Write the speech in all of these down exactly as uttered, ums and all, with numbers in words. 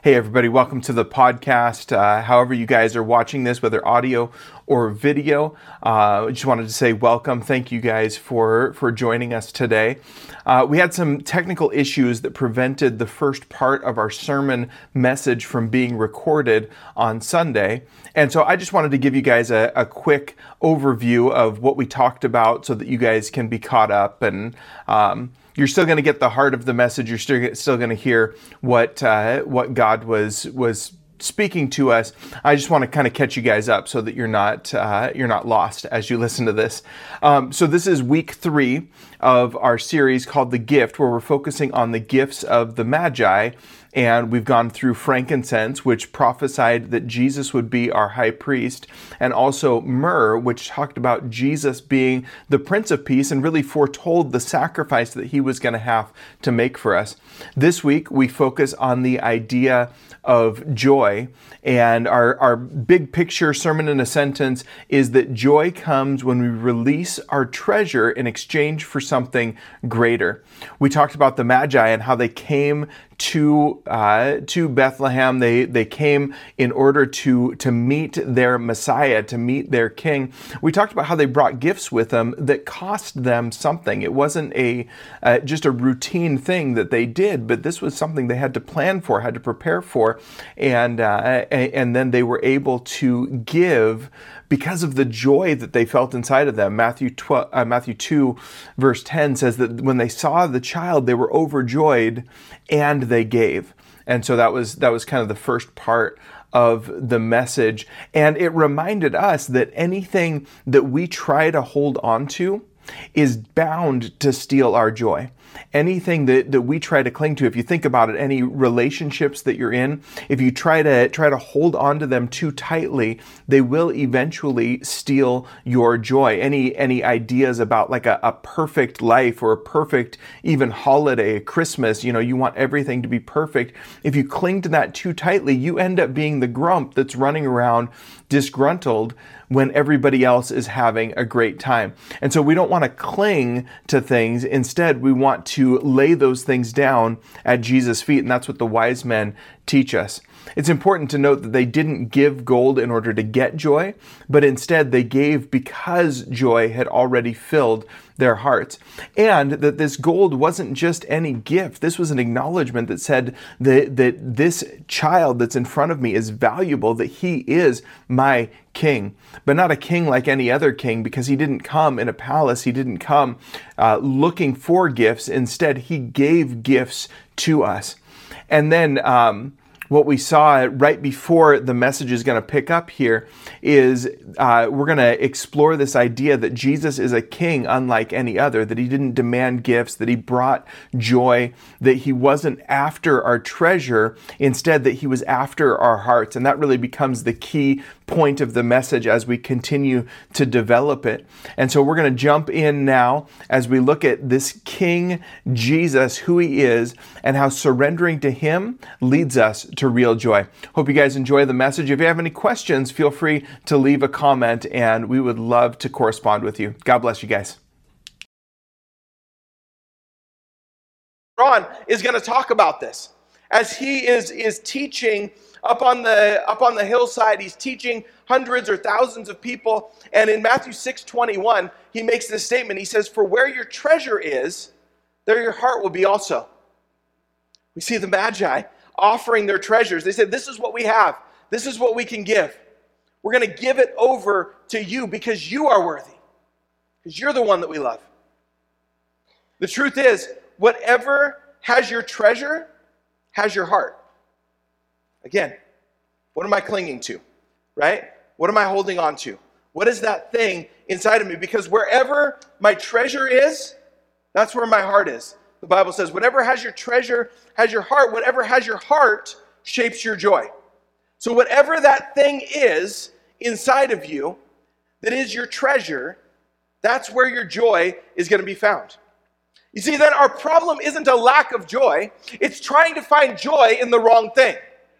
Hey everybody, welcome to the podcast. Uh, however you guys are watching this, whether audio or video, uh, I just wanted to say welcome. Thank you guys for, for joining us today. Uh, we had some technical issues that prevented the first part of our sermon message from being recorded on Sunday. And so I just wanted to give you guys a, a quick overview of what we talked about so that you guys can be caught up, and um, you're still going to get the heart of the message. You're still still going to hear what uh, what God was was speaking to us. I just want to kind of catch you guys up so that you're not uh, you're not lost as you listen to this. Um, so this is week three of our series called The Gift, where we're focusing on the gifts of the Magi. And we've gone through frankincense, which prophesied that Jesus would be our high priest, and also myrrh, which talked about Jesus being the Prince of Peace and really foretold the sacrifice that he was going to have to make for us. This week, we focus on the idea of joy, and our, our big picture sermon in a sentence is that joy comes when we release our treasure in exchange for something greater. We talked about the Magi and how they came to uh, to Bethlehem. They they came in order to to meet their Messiah, to meet their King. We talked about how they brought gifts with them that cost them something. It wasn't a uh, just a routine thing that they did, but this was something they had to plan for, had to prepare for, and uh, and then they were able to give because of the joy that they felt inside of them. Matthew twelve, uh, Matthew two, verse ten says that when they saw the child, they were overjoyed, and they gave. And so that was that was kind of the first part of the message. And it reminded us that anything that we try to hold on to is bound to steal our joy. Anything that, that we try to cling to, if you think about it, any relationships that you're in, if you try to try to hold on to them too tightly, they will eventually steal your joy. Any any ideas about like a, a perfect life or a perfect even holiday, Christmas, you know, you want everything to be perfect. If you cling to that too tightly, you end up being the grump that's running around disgruntled when everybody else is having a great time. And so we don't want to cling to things. Instead, we want to lay those things down at Jesus' feet. And that's what the wise men teach us. It's important to note that they didn't give gold in order to get joy, but instead they gave because joy had already filled their hearts. And that this gold wasn't just any gift. This was an acknowledgement that said that, that this child that's in front of me is valuable, that he is my king, but not a king like any other king, because he didn't come in a palace. He didn't come uh, looking for gifts. Instead, he gave gifts to us. And then um, what we saw right before the message is going to pick up here is uh, we're going to explore this idea that Jesus is a king unlike any other, that he didn't demand gifts, that he brought joy, that he wasn't after our treasure, instead that he was after our hearts. And that really becomes the key point of the message as we continue to develop it. And so we're going to jump in now as we look at this King Jesus, who he is, and how surrendering to him leads us to real joy. Hope you guys enjoy the message. If you have any questions, feel free to leave a comment, and we would love to correspond with you. God bless you guys. Ron is going to talk about this as he is is teaching up on the up on the hillside. He's teaching hundreds or thousands of people, and in Matthew six twenty-one, he makes this statement. He says, "For where your treasure is, there your heart will be also." We see the Magi offering their treasures. They said, "This is what we have. This is what we can give. We're going to give it over to you because you are worthy, because you're the one that we love." The truth is, whatever has your treasure has your heart. Again, what am I clinging to, right? What am I holding on to? What is that thing inside of me? Because wherever my treasure is, that's where my heart is. The Bible says, whatever has your treasure has your heart. Whatever has your heart shapes your joy. So whatever that thing is inside of you that is your treasure, that's where your joy is going to be found. You see, then our problem isn't a lack of joy. It's trying to find joy in the wrong thing.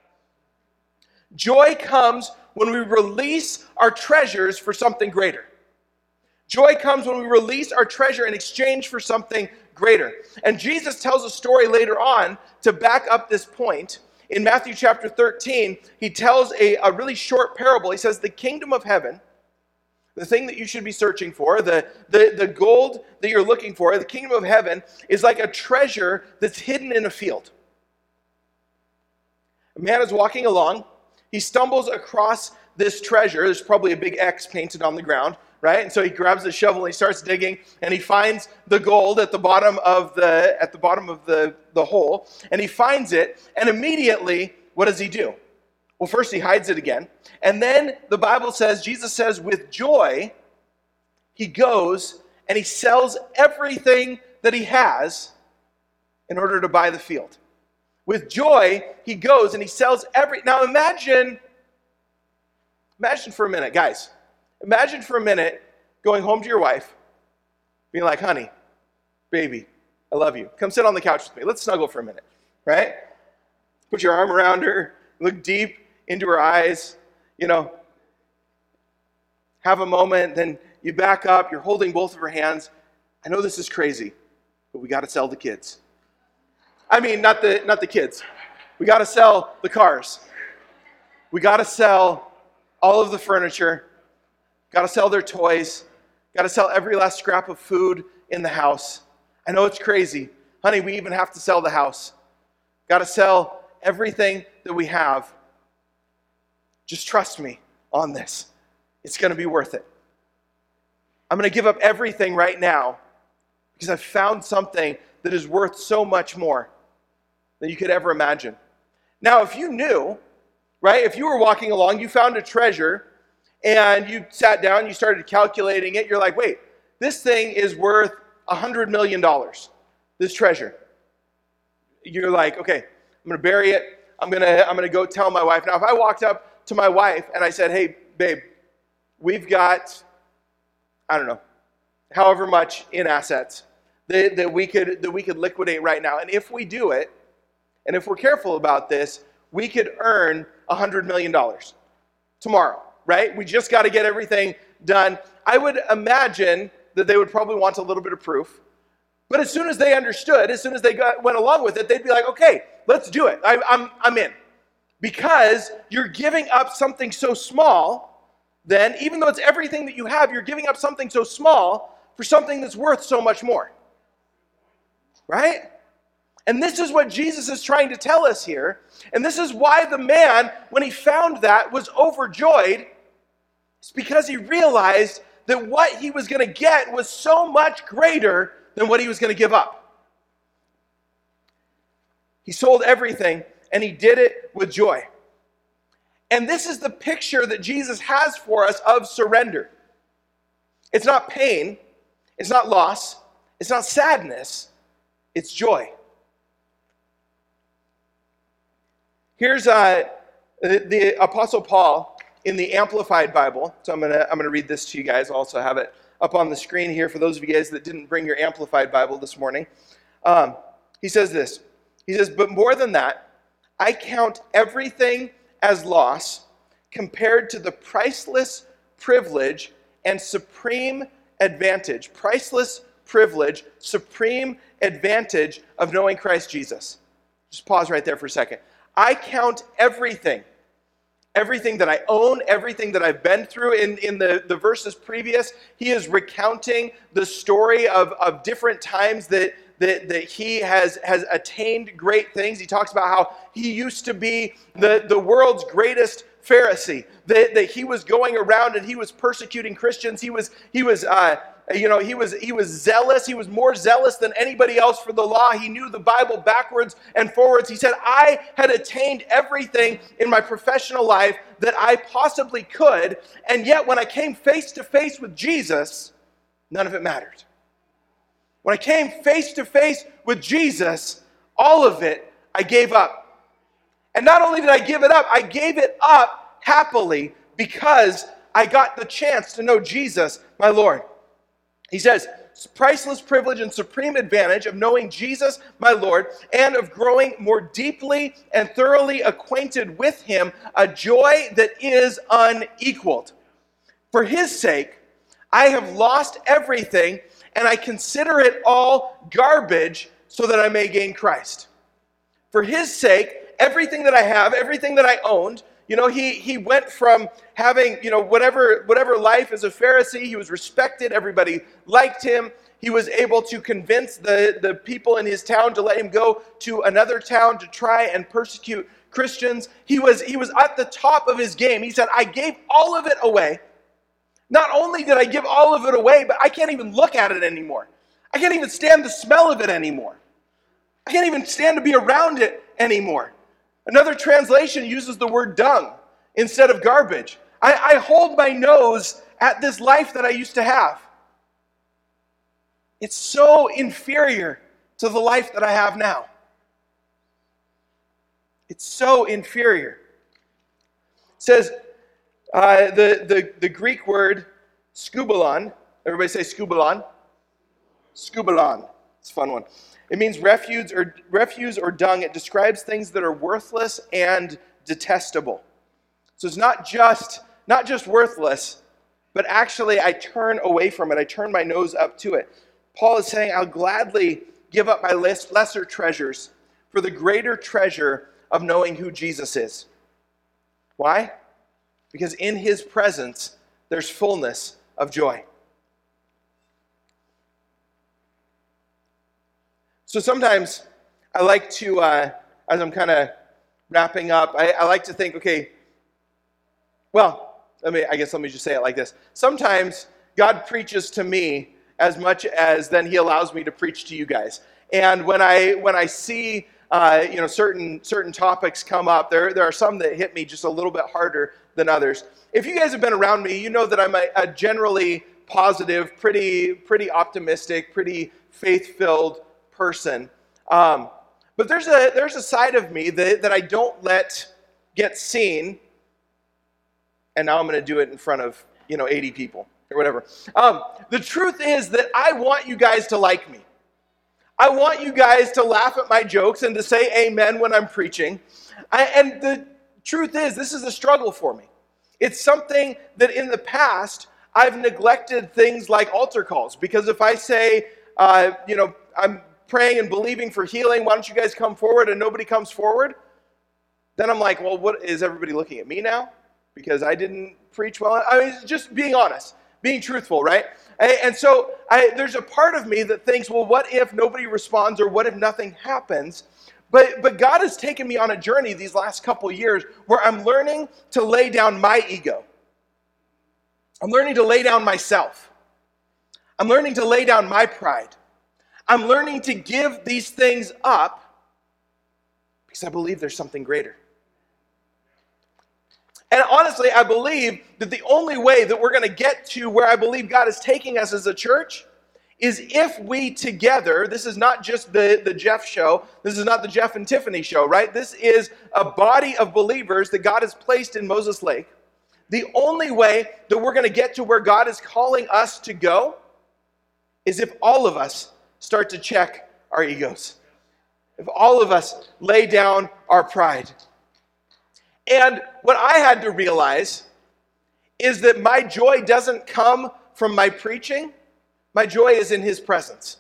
Joy comes when we release our treasures for something greater. Joy comes when we release our treasure in exchange for something greater. And Jesus tells a story later on to back up this point in Matthew chapter thirteen, he tells a, a really short parable. He says, the kingdom of heaven, the thing that you should be searching for, the, the, the gold that you're looking for, the kingdom of heaven is like a treasure that's hidden in a field. A man is walking along. He stumbles across this treasure. There's probably a big X painted on the ground, right? And so he grabs the shovel and he starts digging, and he finds the gold at the bottom of the at the bottom of the, the hole, and he finds it, and immediately, what does he do? Well, first he hides it again, and then the Bible says, Jesus says, with joy, he goes and he sells everything that he has in order to buy the field. With joy, he goes and he sells every... Now imagine, imagine for a minute, guys, imagine for a minute going home to your wife, being like, honey, baby, I love you. Come sit on the couch with me. Let's snuggle for a minute, right? Put your arm around her, look deep into her eyes, you know, have a moment, then you back up, you're holding both of her hands. I know this is crazy, but we got to sell the kids. I mean, not the not the kids. We got to sell the cars. We got to sell all of the furniture. Got to sell their toys. Got to sell every last scrap of food in the house. I know it's crazy. Honey, we even have to sell the house. Got to sell everything that we have. Just trust me on this. It's going to be worth it. I'm going to give up everything right now because I've found something that is worth so much more than you could ever imagine. Now, if you knew, right, if you were walking along, you found a treasure, and you sat down, you started calculating it, you're like, wait, this thing is worth one hundred million dollars, this treasure. You're like, okay, I'm going to bury it. I'm going to I'm going to go tell my wife. Now, if I walked up to my wife and I said, hey, babe, we've got, I don't know, however much in assets that, that we could that we could liquidate right now. And if we do it, and if we're careful about this, we could earn one hundred million dollars tomorrow, right? We just got to get everything done. I would imagine that they would probably want a little bit of proof. But as soon as they understood, as soon as they got, went along with it, they'd be like, okay, let's do it. I, I'm, I'm in. Because you're giving up something so small, then, even though it's everything that you have, you're giving up something so small for something that's worth so much more. Right? And this is what Jesus is trying to tell us here. And this is why the man, when he found that, was overjoyed. It's because he realized that what he was going to get was so much greater than what he was going to give up. He sold everything, and he did it with joy. And this is the picture that Jesus has for us of surrender. It's not pain. It's not loss. It's not sadness. It's joy. Here's uh, the, the Apostle Paul in the Amplified Bible. So I'm gonna I'm gonna read this to you guys. I'll also have it up on the screen here for those of you guys that didn't bring your Amplified Bible this morning. Um, he says this. He says, but more than that, I count everything as loss compared to the priceless privilege and supreme advantage. Priceless privilege, supreme advantage of knowing Christ Jesus. Just pause right there for a second. I count everything, everything that I own, everything that I've been through. In, in the, the verses previous, he is recounting the story of, of different times that, that, that he has, has attained great things. He talks about how he used to be the, the world's greatest Pharisee, that, that he was going around and he was persecuting Christians. He was, he was uh, You know, he was he was zealous. He was more zealous than anybody else for the law. He knew the Bible backwards and forwards. He said, I had attained everything in my professional life that I possibly could, and yet when I came face to face with Jesus, none of it mattered. When I came face to face with Jesus, all of it I gave up. And not only did I give it up, I gave it up happily because I got the chance to know Jesus, my Lord. He says, priceless privilege and supreme advantage of knowing Jesus, my Lord, and of growing more deeply and thoroughly acquainted with him, a joy that is unequaled. For his sake, I have lost everything, and I consider it all garbage so that I may gain Christ. For his sake, everything that I have, everything that I owned. You know, he he went from having, you know, whatever whatever life as a Pharisee. He was respected. Everybody liked him. He was able to convince the, the people in his town to let him go to another town to try and persecute Christians. He was, he was at the top of his game. He said, I gave all of it away. Not only did I give all of it away, but I can't even look at it anymore. I can't even stand the smell of it anymore. I can't even stand to be around it anymore. Another translation uses the word dung instead of garbage. I, I hold my nose at this life that I used to have. It's so inferior to the life that I have now. It's so inferior. It says uh, the, the, the Greek word skubalon. Everybody say skubalon. Skubalon. It's a fun one. It means refuse or refuse or dung. It describes things that are worthless and detestable. So it's not just not just worthless, but actually I turn away from it. I turn my nose up to it. Paul is saying, I'll gladly give up my lesser treasures for the greater treasure of knowing who Jesus is. Why? Because in his presence, there's fullness of joy. So sometimes I like to, uh, as I'm kind of wrapping up, I, I like to think, okay, well, let me, I guess let me just say it like this. Sometimes God preaches to me as much as then he allows me to preach to you guys. And when I when I see uh, you know certain certain topics come up, there there are some that hit me just a little bit harder than others. If you guys have been around me, you know that I'm a, a generally positive, pretty pretty optimistic, pretty faith-filled person. Um, but there's a there's a side of me that, that I don't let get seen. And now I'm going to do it in front of you know eighty people. Or whatever. Um, the truth is that I want you guys to like me. I want you guys to laugh at my jokes and to say amen when I'm preaching. I, and the truth is, this is a struggle for me. It's something that in the past, I've neglected things like altar calls. Because if I say, uh, you know, I'm praying and believing for healing, why don't you guys come forward, and nobody comes forward? Then I'm like, well, what is everybody looking at me now? Because I didn't preach well? I mean, just being honest. Being truthful, right? And so I, there's a part of me that thinks, well, what if nobody responds, or what if nothing happens? But but God has taken me on a journey these last couple years where I'm learning to lay down my ego. I'm learning to lay down myself. I'm learning to lay down my pride. I'm learning to give these things up because I believe there's something greater. And honestly, I believe that the only way that we're going to get to where I believe God is taking us as a church is if we together, this is not just the, the Jeff show, this is not the Jeff and Tiffany show, right? This is a body of believers that God has placed in Moses Lake. The only way that we're going to get to where God is calling us to go is if all of us start to check our egos. If all of us lay down our pride. And what I had to realize is that my joy doesn't come from my preaching. My joy is in his presence.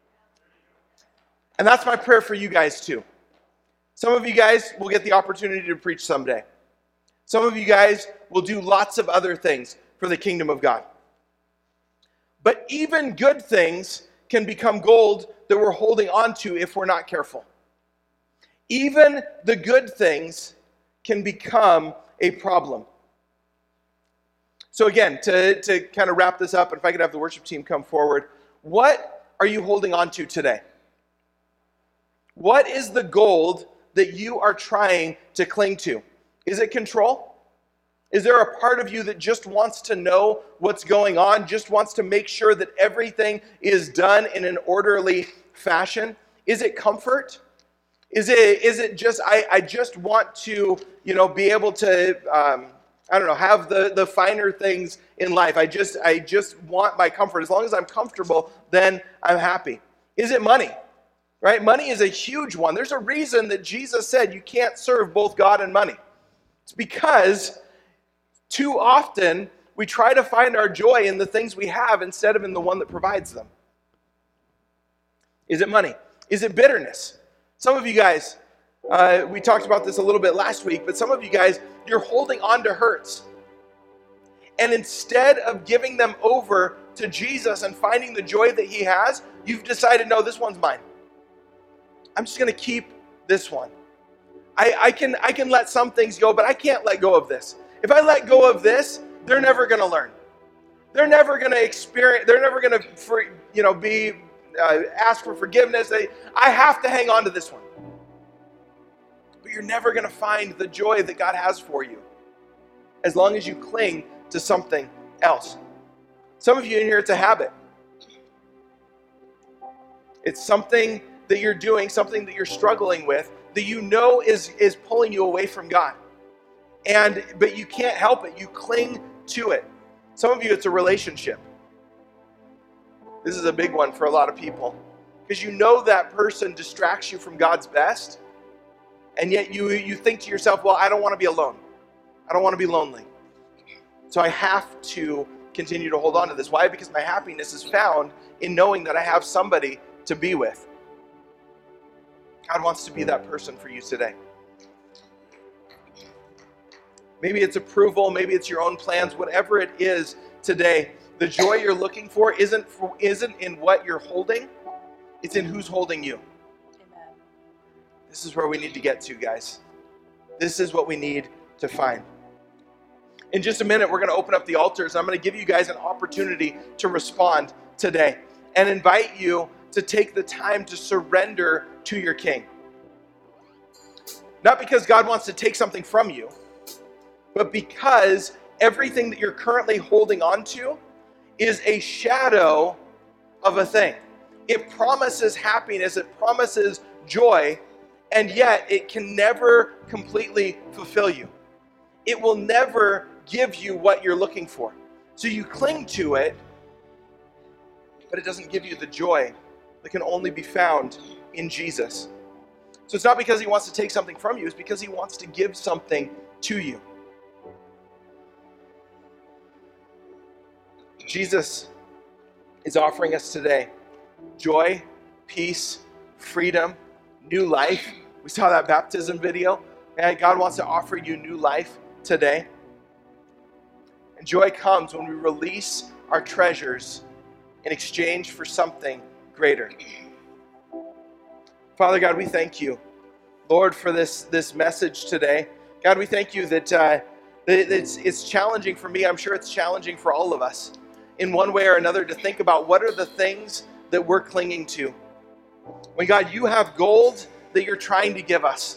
And that's my prayer for you guys too. Some of you guys will get the opportunity to preach someday. Some of you guys will do lots of other things for the kingdom of God. But even good things can become gold that we're holding on to if we're not careful. Even the good things can become a problem. So again, to, to kind of wrap this up, and if I could have the worship team come forward, what are you holding on to today? What is the gold that you are trying to cling to? Is it control? Is there a part of you that just wants to know what's going on, just wants to make sure that everything is done in an orderly fashion? Is it comfort? Is it is it just, I, I just want to, you know, be able to, um, I don't know, have the, the finer things in life. I just I just want my comfort. As long as I'm comfortable, then I'm happy. Is it money? Right? Money is a huge one. There's a reason that Jesus said you can't serve both God and money. It's because too often we try to find our joy in the things we have instead of in the one that provides them. Is it money? Is it bitterness? Some of you guys, Uh, we talked about this a little bit last week, but some of you guys, you're holding on to hurts. And instead of giving them over to Jesus and finding the joy that he has, you've decided, no, this one's mine. I'm just going to keep this one. I, I can I can let some things go, but I can't let go of this. If I let go of this, they're never going to learn. They're never going to experience, they're never going to, you know, be, uh, ask for forgiveness. They, I have to hang on to this one. But you're never going to find the joy that God has for you as long as you cling to something else. Some of you in here, it's a habit. It's something that you're doing, something that you're struggling with, that you know is, is pulling you away from God. And but you can't help it. You cling to it. Some of you, it's a relationship. This is a big one for a lot of people. Because you know that person distracts you from God's best, and yet you, you think to yourself, well, I don't want to be alone. I don't want to be lonely. So I have to continue to hold on to this. Why? Because my happiness is found in knowing that I have somebody to be with. God wants to be that person for you today. Maybe it's approval, maybe it's your own plans, whatever it is today. The joy you're looking for isn't, for, isn't in what you're holding, it's in who's holding you. Amen. This is where we need to get to, guys. This is what we need to find. In just a minute, we're going to open up the altars. I'm going to give you guys an opportunity to respond today and invite you to take the time to surrender to your King. Not because God wants to take something from you, but because everything that you're currently holding on to is a shadow of a thing. It promises happiness, it promises joy, and yet it can never completely fulfill you. It will never give you what you're looking for. So you cling to it, but it doesn't give you the joy that can only be found in Jesus. So it's not because he wants to take something from you, it's because he wants to give something to you. Jesus is offering us today joy, peace, freedom, new life. We saw that baptism video. And God wants to offer you new life today. And joy comes when we release our treasures in exchange for something greater. Father God, we thank you, Lord, for this, this message today. God, we thank you that, uh, that it's, it's challenging for me. I'm sure it's challenging for all of us in one way or another to think about what are the things that we're clinging to. When God, you have gold that you're trying to give us.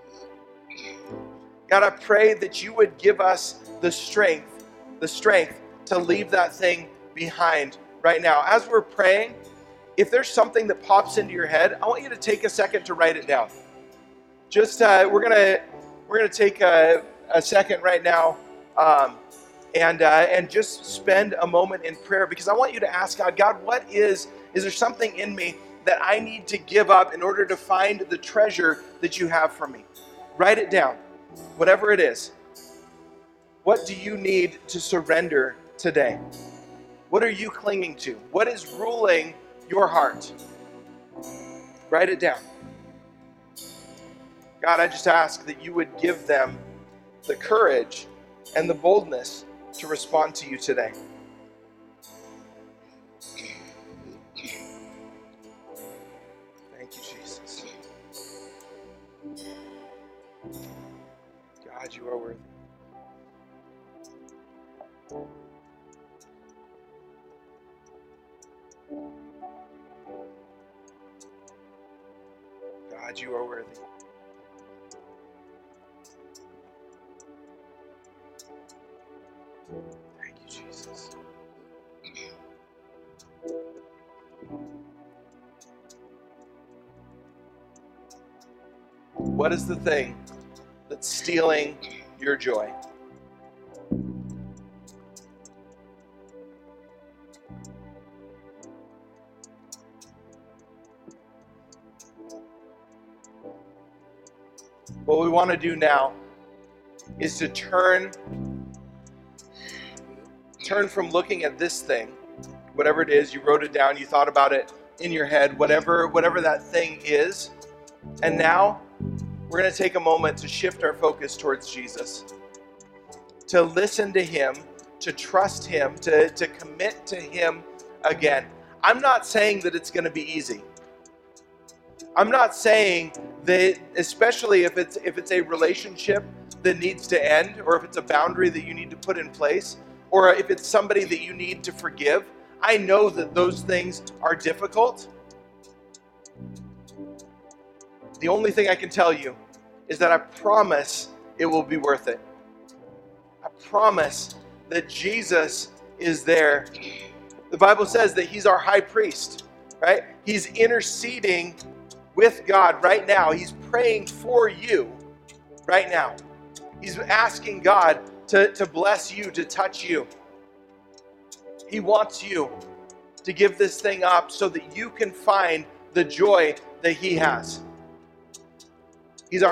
God, I pray that you would give us the strength, the strength to leave that thing behind right now. As we're praying, if there's something that pops into your head, I want you to take a second to write it down. Just uh, we're gonna we're gonna take a, a second right now, um, and uh, and just spend a moment in prayer, because I want you to ask God, God, what is is there something in me that I need to give up in order to find the treasure that you have for me? Write it down, whatever it is. What do you need to surrender today? What are you clinging to? What is ruling your heart? Write it down. God, I just ask that you would give them the courage and the boldness to respond to you today. Thank you, Jesus. God, you are worthy. God, you are worthy. Thank you, Jesus. What is the thing that's stealing your joy? What we want to do now is to turn turn from looking at this thing, whatever it is, you wrote it down, you thought about it in your head, whatever whatever that thing is, and now we're going to take a moment to shift our focus towards Jesus, to listen to him, to trust him, to, to commit to him again. I'm not saying that it's going to be easy. I'm not saying that, especially if it's if it's a relationship that needs to end, or if it's a boundary that you need to put in place, or if it's somebody that you need to forgive. I know that those things are difficult. The only thing I can tell you is that I promise it will be worth it. I promise that Jesus is there. The Bible says that he's our high priest, right? He's interceding with God right now. He's praying for you right now. He's asking God to, to bless you, to touch you. He wants you to give this thing up so that you can find the joy that he has.